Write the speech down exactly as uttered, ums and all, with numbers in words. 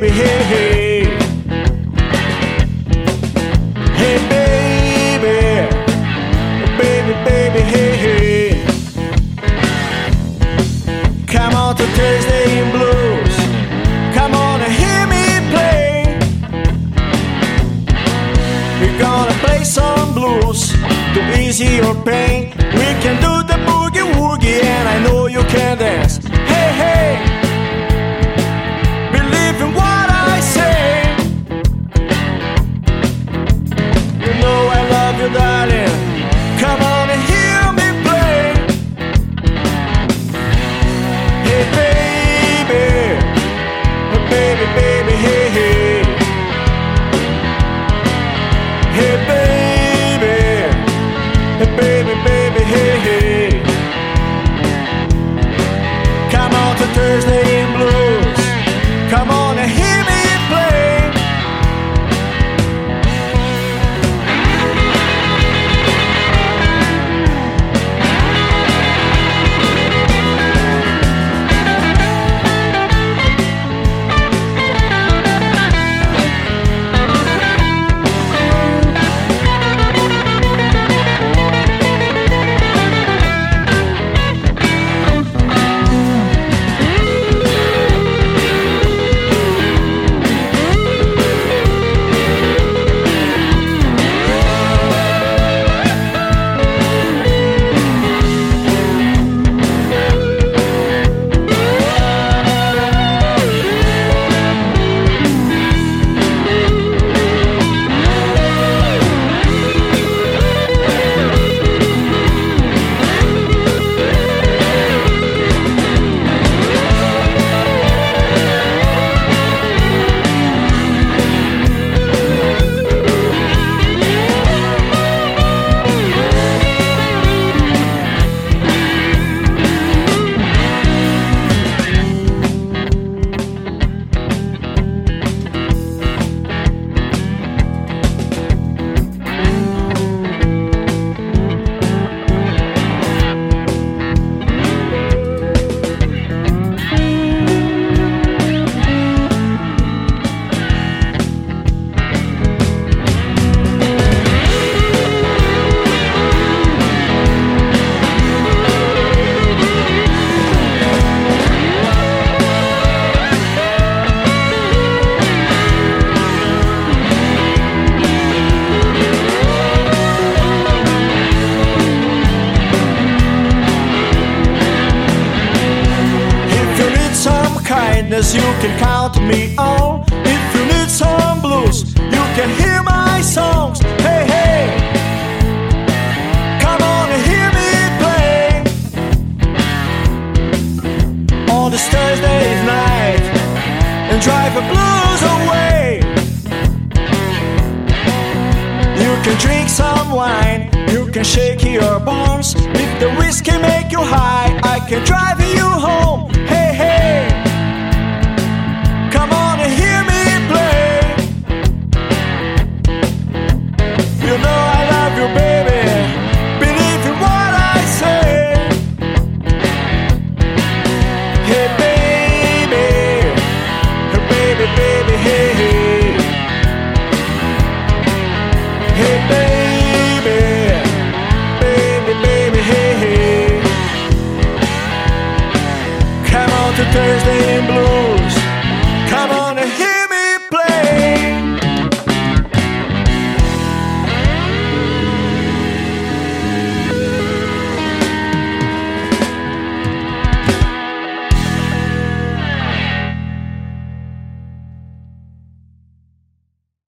hey, hey. Hey, baby, baby, baby, hey, hey. Come on to Thursday in Blues. Come on and hear me play. We're gonna play some blues to ease your pain. We can do the boogie woogie and I know you can dance. Hey, hey, believe in what I say. You know I love you, darling. Come on and hear me play. Hey, baby, baby, baby, hey, hey. Hey, baby, hey, baby, baby, hey, hey. Come on to Thursday in Blues. Come on and hear me play. Kindness, you can count me on. If you need some blues, you can hear my songs. Hey, hey, come on and hear me play. On this Thursday night, and drive the blues away. You can drink some wine, you can shake your bones. If the whiskey make you high, I can drive you home.